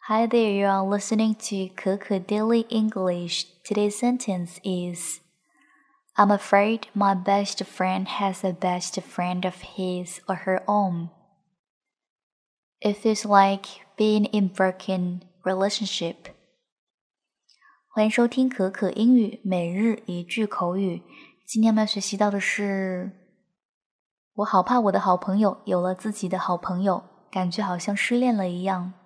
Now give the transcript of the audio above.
Hi there, you are listening to Coco Daily English. Today's sentence is I'm afraid my best friend has a best friend of his or her own. It feels like being in broken relationship. 欢迎收听可可英语每日一句口语。今天我们要学习到的是我好怕我的好朋友有了自己的好朋友，感觉好像失恋了一样。